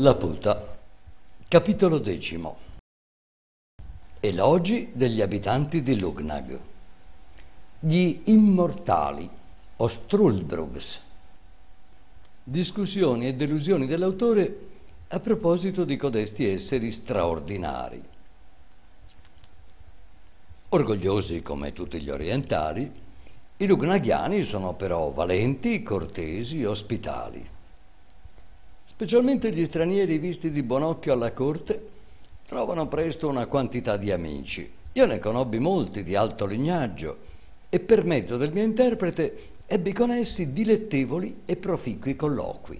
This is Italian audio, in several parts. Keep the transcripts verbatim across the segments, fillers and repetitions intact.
Laputa, capitolo decimo. Elogi degli abitanti di Lugnag. Gli immortali, o Struldbrugs. Discussioni e delusioni dell'autore a proposito di codesti esseri straordinari. Orgogliosi come tutti gli orientali, i lugnaghiani sono però valenti, cortesi, ospitali. Specialmente gli stranieri visti di buon occhio alla corte trovano presto una quantità di amici. Io ne conobbi molti di alto lignaggio e per mezzo del mio interprete ebbi con essi dilettevoli e proficui colloqui.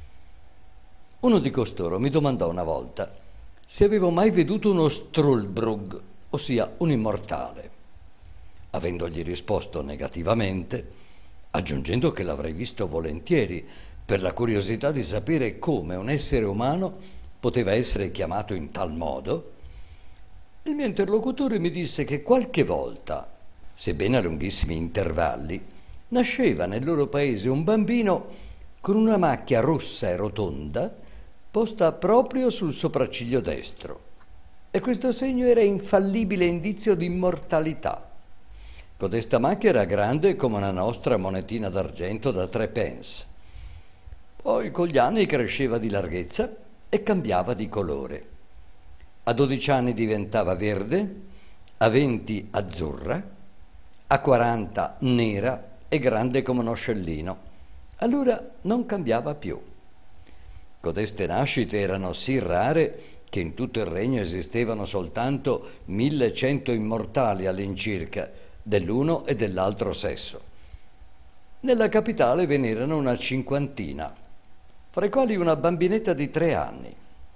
Uno di costoro mi domandò una volta se avevo mai veduto uno Struldbrug, ossia un immortale. Avendogli risposto negativamente, aggiungendo che l'avrei visto volentieri per la curiosità di sapere come un essere umano poteva essere chiamato in tal modo, il mio interlocutore mi disse che qualche volta, sebbene a lunghissimi intervalli, nasceva nel loro paese un bambino con una macchia rossa e rotonda posta proprio sul sopracciglio destro, e questo segno era infallibile indizio di immortalità. Codesta macchia era grande come una nostra monetina d'argento da tre pence. Poi con gli anni cresceva di larghezza e cambiava di colore. A dodici anni diventava verde, a venti azzurra, a quaranta nera e grande come uno scellino. Allora non cambiava più. Codeste nascite erano sì rare che in tutto il regno esistevano soltanto millecento immortali all'incirca, dell'uno e dell'altro sesso. Nella capitale ve n'erano una cinquantina, fra i quali una bambinetta di tre anni.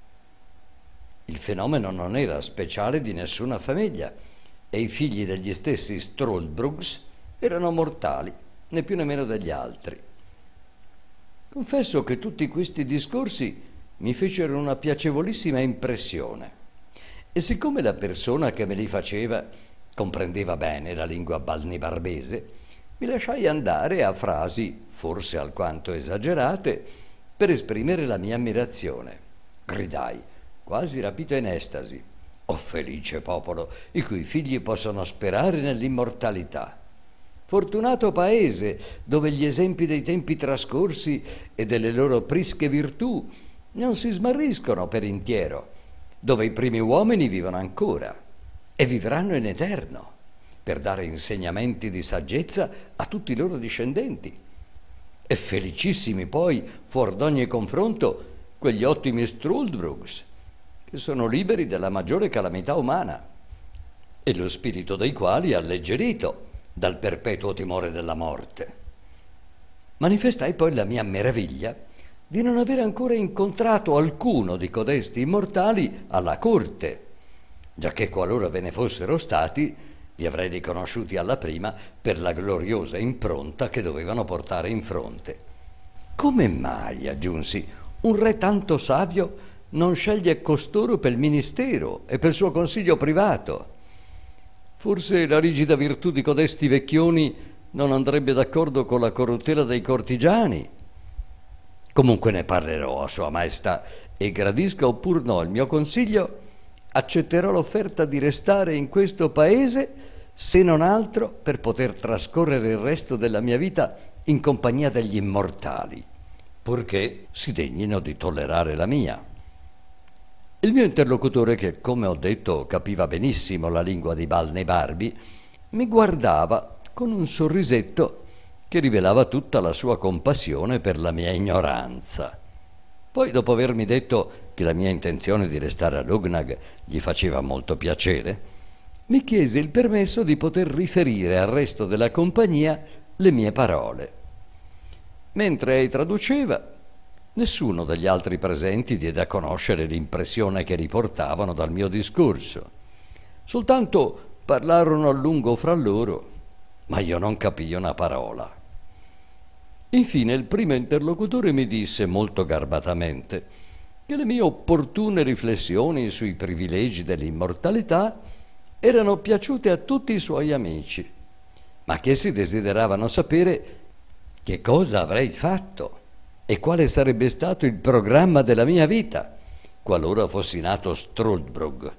Il fenomeno non era speciale di nessuna famiglia e i figli degli stessi Struldbrugs erano mortali, né più né meno degli altri. Confesso che tutti questi discorsi mi fecero una piacevolissima impressione e siccome la persona che me li faceva comprendeva bene la lingua balnibarbese, mi lasciai andare a frasi forse alquanto esagerate per esprimere la mia ammirazione. Gridai, quasi rapito in estasi: «Oh felice popolo, i cui figli possono sperare nell'immortalità! Fortunato paese, dove gli esempi dei tempi trascorsi e delle loro prische virtù non si smarriscono per intiero, dove i primi uomini vivono ancora e vivranno in eterno, per dare insegnamenti di saggezza a tutti i loro discendenti. E felicissimi poi, fuor d'ogni confronto, quegli ottimi Struldbrugs, che sono liberi dalla maggiore calamità umana, e lo spirito dei quali è alleggerito dal perpetuo timore della morte». Manifestai poi la mia meraviglia di non avere ancora incontrato alcuno di codesti immortali alla corte, giacché qualora ve ne fossero stati, li avrei riconosciuti alla prima per la gloriosa impronta che dovevano portare in fronte. «Come mai», aggiunsi, «un re tanto savio non sceglie costoro per il ministero e per il suo consiglio privato? Forse la rigida virtù di codesti vecchioni non andrebbe d'accordo con la corruttela dei cortigiani? Comunque ne parlerò a Sua Maestà e gradisca oppur no il mio consiglio, accetterò l'offerta di restare in questo paese, se non altro per poter trascorrere il resto della mia vita in compagnia degli immortali, purché si degnino di tollerare la mia». Il mio interlocutore, che come ho detto capiva benissimo la lingua di Balnebarbi, mi guardava con un sorrisetto che rivelava tutta la sua compassione per la mia ignoranza. Poi, dopo avermi detto che la mia intenzione di restare a Lugnag gli faceva molto piacere, mi chiese il permesso di poter riferire al resto della compagnia le mie parole. Mentre ei traduceva, nessuno degli altri presenti diede a conoscere l'impressione che riportavano dal mio discorso. Soltanto parlarono a lungo fra loro, ma io non capii una parola. Infine il primo interlocutore mi disse molto garbatamente che le mie opportune riflessioni sui privilegi dell'immortalità erano piaciute a tutti i suoi amici, ma che essi desideravano sapere che cosa avrei fatto e quale sarebbe stato il programma della mia vita. qualora fossi nato Struldbrug.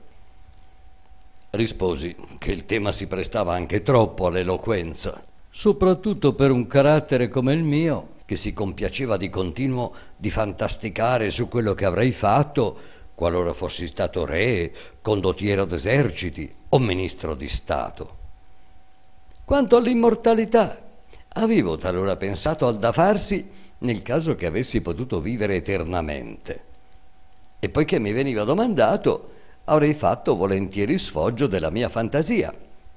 Risposi che il tema si prestava anche troppo all'eloquenza, soprattutto per un carattere come il mio, che si compiaceva di continuo di fantasticare su quello che avrei fatto qualora fossi stato re, condottiero d'eserciti o ministro di Stato. Quanto all'immortalità, avevo talora pensato al da farsi nel caso che avessi potuto vivere eternamente. E poiché mi veniva domandato, avrei fatto volentieri sfoggio della mia fantasia.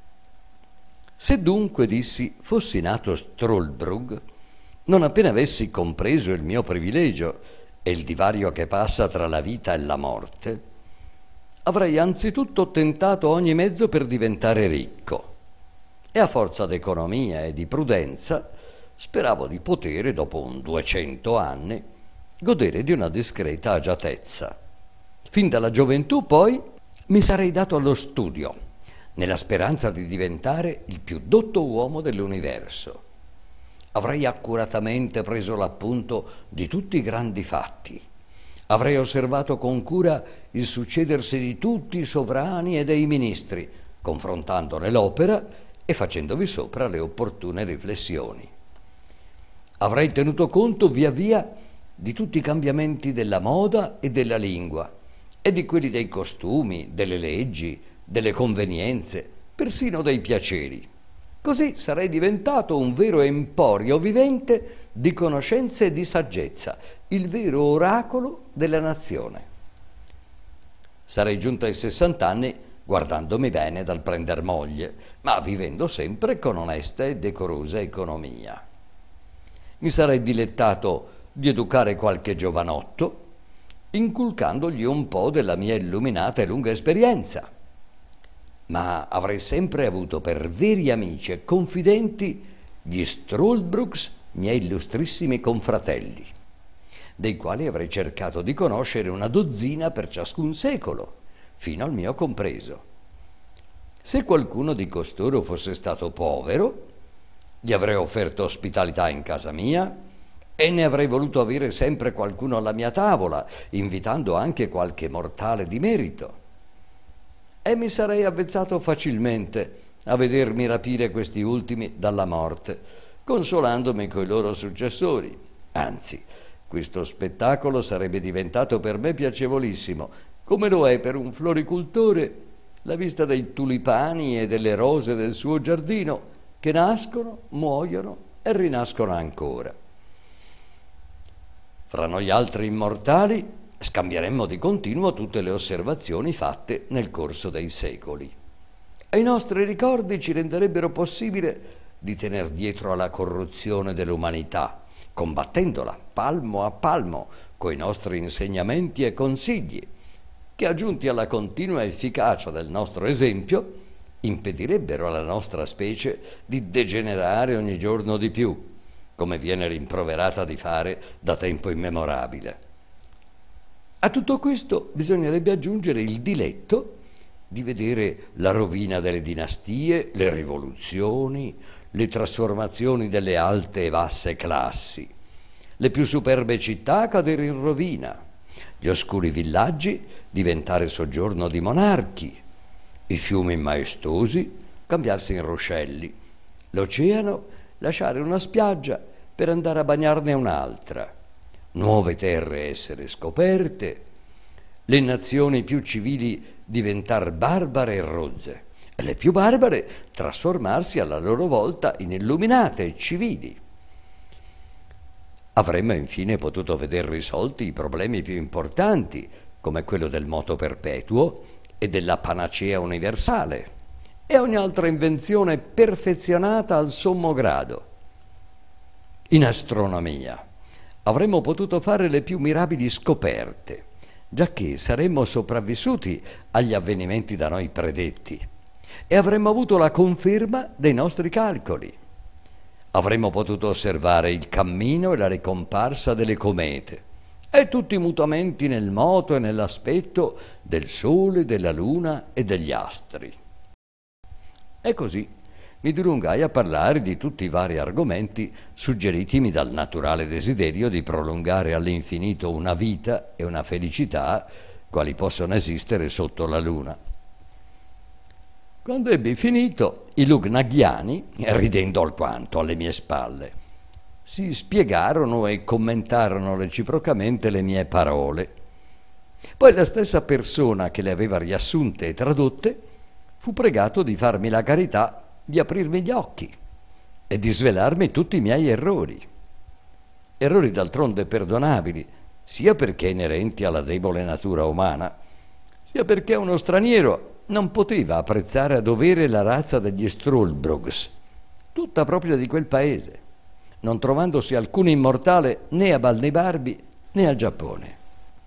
Se dunque, dissi, fossi nato Struldbrug, non appena avessi compreso il mio privilegio e il divario che passa tra la vita e la morte, avrei anzitutto tentato ogni mezzo per diventare ricco e a forza d'economia e di prudenza speravo di potere, dopo un duecento anni, godere di una discreta agiatezza. Fin dalla gioventù, poi, mi sarei dato allo studio, nella speranza di diventare il più dotto uomo dell'universo. Avrei accuratamente preso l'appunto di tutti i grandi fatti. Avrei osservato con cura il succedersi di tutti i sovrani e dei ministri, confrontandone l'opera e facendovi sopra le opportune riflessioni. Avrei tenuto conto via via di tutti i cambiamenti della moda e della lingua, e di quelli dei costumi, delle leggi, delle convenienze, persino dei piaceri. Così sarei diventato un vero emporio vivente di conoscenze e di saggezza, il vero oracolo della nazione. Sarei giunto ai sessant'anni guardandomi bene dal prender moglie, ma vivendo sempre con onesta e decorosa economia. Mi sarei dilettato di educare qualche giovanotto, inculcandogli un po' della mia illuminata e lunga esperienza. Ma avrei sempre avuto per veri amici e confidenti gli Struldbrugs, miei illustrissimi confratelli, dei quali avrei cercato di conoscere una dozzina per ciascun secolo, fino al mio compreso. Se qualcuno di costoro fosse stato povero, gli avrei offerto ospitalità in casa mia e ne avrei voluto avere sempre qualcuno alla mia tavola, invitando anche qualche mortale di merito. E mi sarei avvezzato facilmente a vedermi rapire questi ultimi dalla morte, consolandomi coi loro successori. Anzi, questo spettacolo sarebbe diventato per me piacevolissimo, come lo è per un floricoltore la vista dei tulipani e delle rose del suo giardino, che nascono, muoiono e rinascono ancora. Fra noi altri immortali scambieremmo di continuo tutte le osservazioni fatte nel corso dei secoli. E i nostri ricordi ci renderebbero possibile di tener dietro alla corruzione dell'umanità, combattendola palmo a palmo coi nostri insegnamenti e consigli, che aggiunti alla continua efficacia del nostro esempio, impedirebbero alla nostra specie di degenerare ogni giorno di più, come viene rimproverata di fare da tempo immemorabile. A tutto questo bisognerebbe aggiungere il diletto di vedere la rovina delle dinastie, le rivoluzioni, le trasformazioni delle alte e basse classi, le più superbe città cadere in rovina, gli oscuri villaggi diventare soggiorno di monarchi, i fiumi maestosi cambiarsi in ruscelli, l'oceano lasciare una spiaggia per andare a bagnarne un'altra, nuove terre essere scoperte, le nazioni più civili diventar barbare e rozze, e le più barbare trasformarsi alla loro volta in illuminate e civili. Avremmo infine potuto veder risolti i problemi più importanti, come quello del moto perpetuo e della panacea universale, e ogni altra invenzione perfezionata al sommo grado. In astronomia avremmo potuto fare le più mirabili scoperte, giacché saremmo sopravvissuti agli avvenimenti da noi predetti e avremmo avuto la conferma dei nostri calcoli. Avremmo potuto osservare il cammino e la ricomparsa delle comete e tutti i mutamenti nel moto e nell'aspetto del Sole, della Luna e degli astri. E così mi dilungai a parlare di tutti i vari argomenti suggeritimi dal naturale desiderio di prolungare all'infinito una vita e una felicità quali possono esistere sotto la luna. Quando ebbi finito, i Lugnaghiani, ridendo alquanto alle mie spalle, si spiegarono e commentarono reciprocamente le mie parole. Poi la stessa persona che le aveva riassunte e tradotte fu pregato di farmi la carità di aprirmi gli occhi e di svelarmi tutti i miei errori. Errori d'altronde perdonabili, sia perché inerenti alla debole natura umana, sia perché uno straniero non poteva apprezzare a dovere la razza degli Struldbrugs, tutta propria di quel paese, non trovandosi alcun immortale né a Balnibarbi né al Giappone.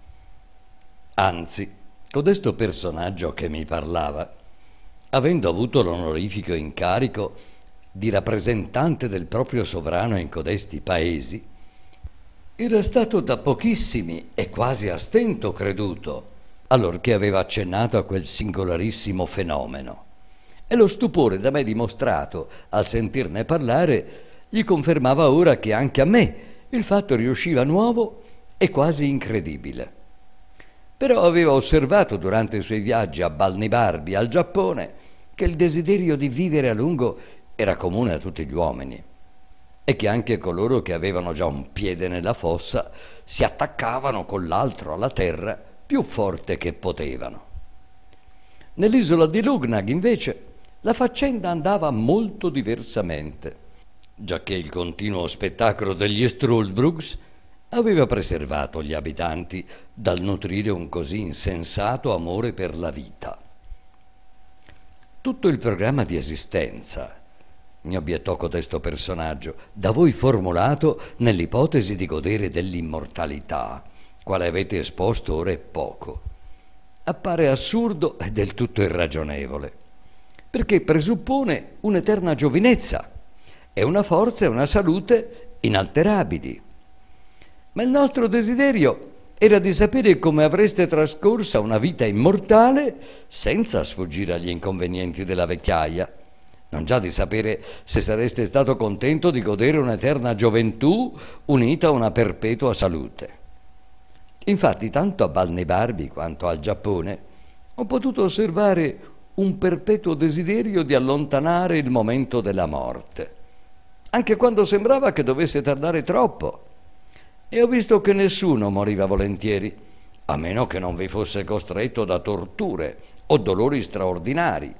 Anzi, codesto personaggio che mi parlava, avendo avuto l'onorifico incarico di rappresentante del proprio sovrano in codesti paesi, era stato da pochissimi e quasi a stento creduto allorché aveva accennato a quel singolarissimo fenomeno, e lo stupore da me dimostrato al sentirne parlare gli confermava ora che anche a me il fatto riusciva nuovo e quasi incredibile. Però aveva osservato durante i suoi viaggi a Balnibarbi, al Giappone, che il desiderio di vivere a lungo era comune a tutti gli uomini e che anche coloro che avevano già un piede nella fossa si attaccavano con l'altro alla terra più forte che potevano. Nell'isola di Lugnag, invece, la faccenda andava molto diversamente, giacché il continuo spettacolo degli Struldbrugs aveva preservato gli abitanti dal nutrire un così insensato amore per la vita. Tutto il programma di esistenza, mi obiettò codesto personaggio, da voi formulato nell'ipotesi di godere dell'immortalità, quale avete esposto ora è poco, appare assurdo e del tutto irragionevole, perché presuppone un'eterna giovinezza e una forza e una salute inalterabili. Ma il nostro desiderio era di sapere come avreste trascorsa una vita immortale senza sfuggire agli inconvenienti della vecchiaia, non già di sapere se sareste stato contento di godere un'eterna gioventù unita a una perpetua salute. Infatti, tanto a Balnibarbi quanto al Giappone ho potuto osservare un perpetuo desiderio di allontanare il momento della morte, anche quando sembrava che dovesse tardare troppo, e ho visto che nessuno moriva volentieri, a meno che non vi fosse costretto da torture o dolori straordinari.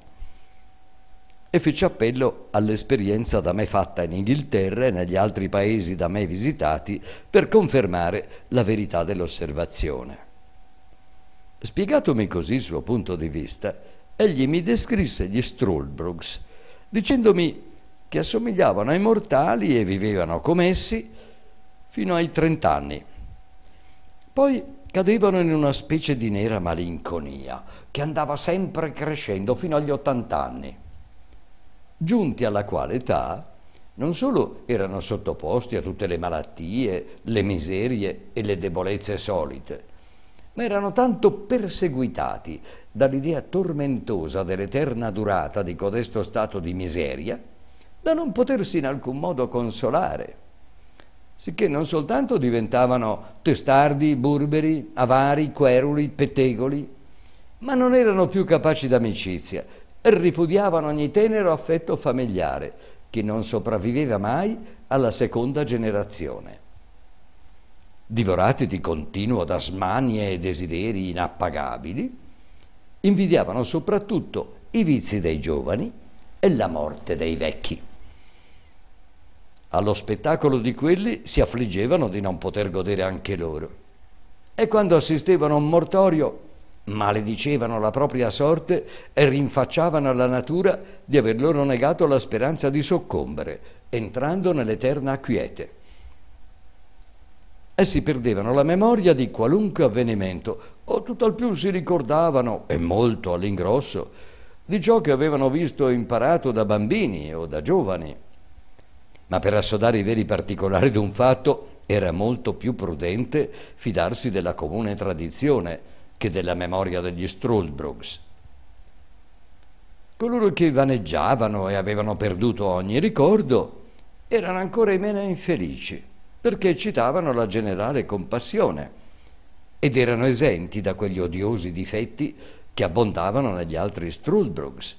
E feci appello all'esperienza da me fatta in Inghilterra e negli altri paesi da me visitati per confermare la verità dell'osservazione. Spiegatomi così il suo punto di vista, egli mi descrisse gli Struldbrugs, dicendomi che assomigliavano ai mortali e vivevano come essi fino ai trent'anni. Poi cadevano in una specie di nera malinconia che andava sempre crescendo fino agli ottant'anni, giunti alla quale età non solo erano sottoposti a tutte le malattie, le miserie e le debolezze solite, ma erano tanto perseguitati dall'idea tormentosa dell'eterna durata di codesto stato di miseria da non potersi in alcun modo consolare, sicché non soltanto diventavano testardi, burberi, avari, queruli, pettegoli, ma non erano più capaci d'amicizia e ripudiavano ogni tenero affetto familiare che non sopravviveva mai alla seconda generazione. Divorati di continuo da smanie e desideri inappagabili, invidiavano soprattutto i vizi dei giovani e la morte dei vecchi. Allo spettacolo di quelli si affliggevano di non poter godere anche loro, e quando assistevano a un mortorio maledicevano la propria sorte e rinfacciavano alla natura di aver loro negato la speranza di soccombere, entrando nell'eterna quiete. Essi perdevano la memoria di qualunque avvenimento, o tutt'al più si ricordavano, e molto all'ingrosso, di ciò che avevano visto e imparato da bambini o da giovani. Ma per assodare i veri particolari d'un fatto era molto più prudente fidarsi della comune tradizione che della memoria degli Struldbrugs. Coloro che vaneggiavano e avevano perduto ogni ricordo erano ancora i meno infelici, perché citavano la generale compassione, ed erano esenti da quegli odiosi difetti che abbondavano negli altri Struldbrugs.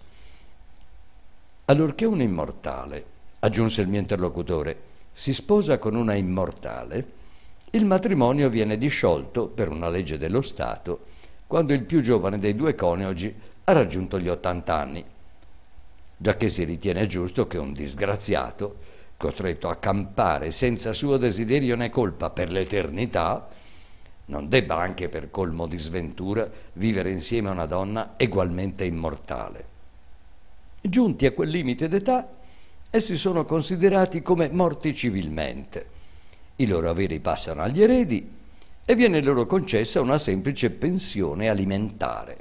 Allorché un immortale, aggiunse il mio interlocutore, si sposa con una immortale, il matrimonio viene disciolto per una legge dello Stato quando il più giovane dei due coniugi ha raggiunto gli ottanta anni, giacché si ritiene giusto che un disgraziato, costretto a campare senza suo desiderio né colpa per l'eternità, non debba anche per colmo di sventura vivere insieme a una donna egualmente immortale. Giunti a quel limite d'età, essi sono considerati come morti civilmente. I loro averi passano agli eredi e viene loro concessa una semplice pensione alimentare.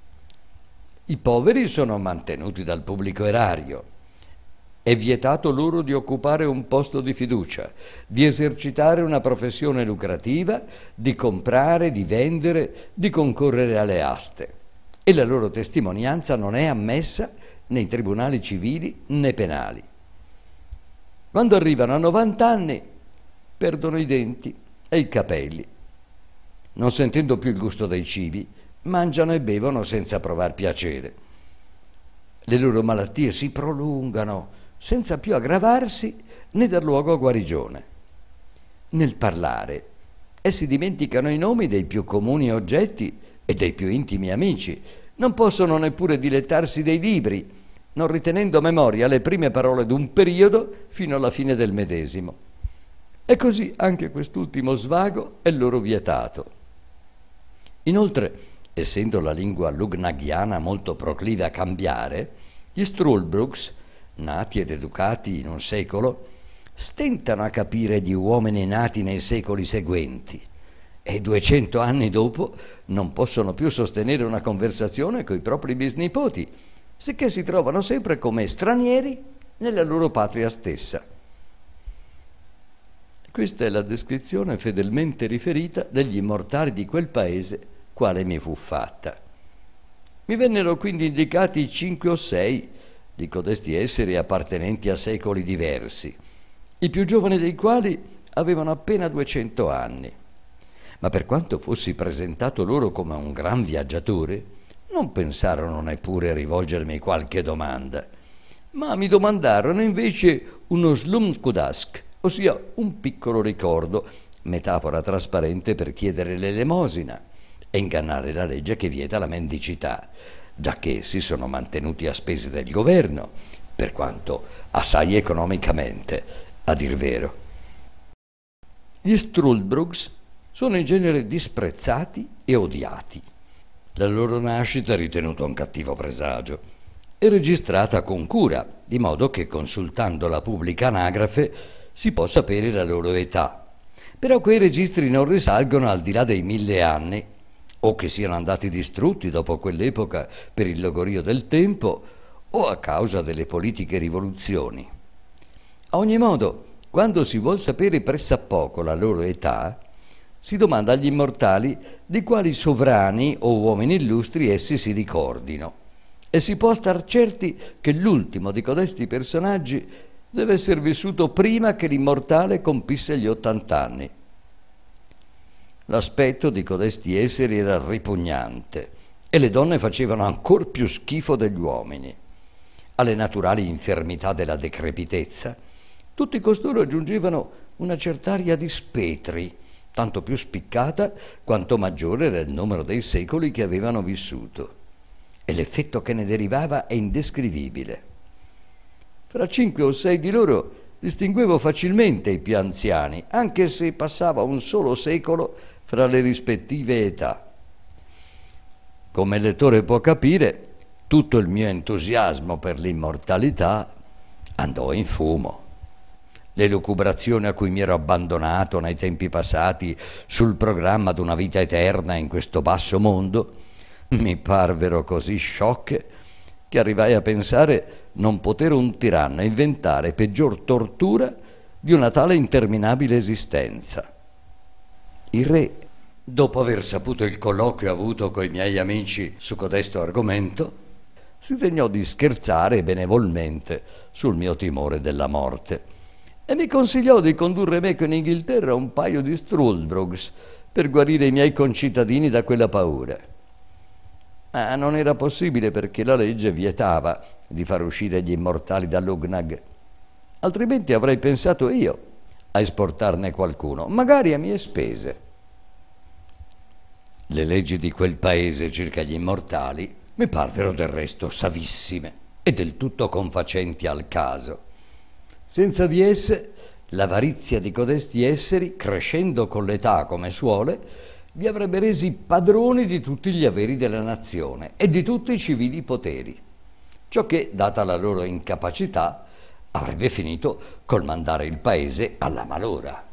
I poveri sono mantenuti dal pubblico erario. È vietato loro di occupare un posto di fiducia, di esercitare una professione lucrativa, di comprare, di vendere, di concorrere alle aste. E la loro testimonianza non è ammessa nei tribunali civili né penali. Quando arrivano a novanta anni, perdono i denti e i capelli. Non sentendo più il gusto dei cibi, mangiano e bevono senza provar piacere. Le loro malattie si prolungano senza più aggravarsi né dar luogo a guarigione. Nel parlare, essi dimenticano i nomi dei più comuni oggetti e dei più intimi amici. Non possono neppure dilettarsi dei libri, non ritenendo a memoria le prime parole d'un periodo fino alla fine del medesimo. E così anche quest'ultimo svago è loro vietato. Inoltre, essendo la lingua lugnaghiana molto proclive a cambiare, gli Struldbrugs, nati ed educati in un secolo, stentano a capire gli uomini nati nei secoli seguenti e duecento anni dopo non possono più sostenere una conversazione coi propri bisnipoti, sicché si trovano sempre come stranieri nella loro patria stessa. Questa è la descrizione fedelmente riferita degli immortali di quel paese quale mi fu fatta. Mi vennero quindi indicati cinque o sei di codesti esseri appartenenti a secoli diversi, i più giovani dei quali avevano appena duecento anni. Ma per quanto fossi presentato loro come un gran viaggiatore, non pensarono neppure a rivolgermi qualche domanda, ma mi domandarono invece uno slumkudask, ossia un piccolo ricordo, metafora trasparente per chiedere l'elemosina e ingannare la legge che vieta la mendicità, giacché essi sono mantenuti a spese del governo, per quanto assai economicamente, a dir vero. Gli Struldbrugs sono in genere disprezzati e odiati. La loro nascita è ritenuta un cattivo presagio e registrata con cura, di modo che consultando la pubblica anagrafe si può sapere la loro età. Però quei registri non risalgono al di là dei mille anni, o che siano andati distrutti dopo quell'epoca per il logorio del tempo o a causa delle politiche rivoluzioni. A ogni modo, quando si vuol sapere pressappoco la loro età, si domanda agli immortali di quali sovrani o uomini illustri essi si ricordino, e si può star certi che l'ultimo di codesti personaggi deve essere vissuto prima che l'immortale compisse gli ottant'anni. L'aspetto di codesti esseri era ripugnante e le donne facevano ancor più schifo degli uomini. Alle naturali infermità della decrepitezza, tutti costoro aggiungevano una cert'aria di spetri, tanto più spiccata quanto maggiore era il numero dei secoli che avevano vissuto, e l'effetto che ne derivava è indescrivibile. Fra cinque o sei di loro distinguevo facilmente i più anziani, anche se passava un solo secolo fra le rispettive età. Come il lettore può capire, tutto il mio entusiasmo per l'immortalità andò in fumo. Le lucubrazioni a cui mi ero abbandonato nei tempi passati sul programma d'una vita eterna in questo basso mondo mi parvero così sciocche che arrivai a pensare non poter un tiranno inventare peggior tortura di una tale interminabile esistenza. Il re, dopo aver saputo il colloquio avuto coi miei amici su codesto argomento, si degnò di scherzare benevolmente sul mio timore della morte e mi consigliò di condurre meco in Inghilterra un paio di Struldbrugs per guarire i miei concittadini da quella paura. Ma non era possibile perché la legge vietava di far uscire gli immortali dall'Ugnag. Altrimenti avrei pensato io a esportarne qualcuno, magari a mie spese. Le leggi di quel paese circa gli immortali mi parvero del resto savissime e del tutto confacenti al caso. Senza di esse, l'avarizia di codesti esseri, crescendo con l'età come suole, li avrebbe resi padroni di tutti gli averi della nazione e di tutti i civili poteri, ciò che, data la loro incapacità, avrebbe finito col mandare il paese alla malora.